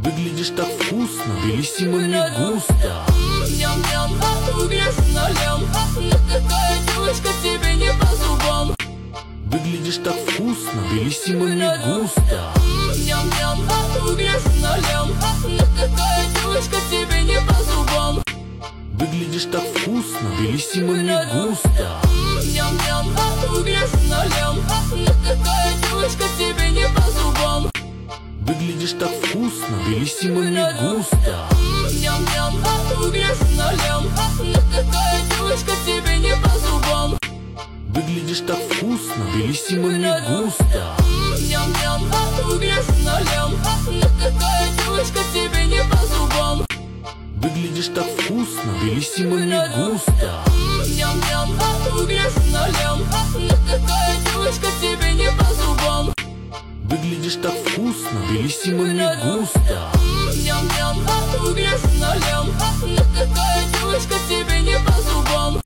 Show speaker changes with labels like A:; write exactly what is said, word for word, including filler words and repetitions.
A: Выглядишь так вкусно, белиссимо не густо.
B: Ням-ням, выглядишь на лям. Ну такая девочка тебе не по зубам.
A: Выглядишь так вкусно, белиссимо не густо.
B: Ням-ням, выглядишь на лям. Ну такая девочка тебе не по зубам.
A: Выглядишь так вкусно, белиссимо не густо.
B: Ням-ням, выглядишь на лям. Ну такая девочка тебе не по зубам.
A: Выглядишь так вкусно, белиссимо не густо.
B: Ням-ням, выглядишь на лям. Ну такая девочка тебе не по зубам.
A: Выглядишь так вкусно, белиссимо не густо.
B: Ням-ням, выглядишь на лям. Ну такая девочка тебе не по зубам.
A: Выглядишь так вкусно, белиссимо не густо.
B: Ням-ням, выглядишь на лям. Ну такая девочка тебе не по зубам.
A: Выглядишь так вкусно, белиссимо не густо.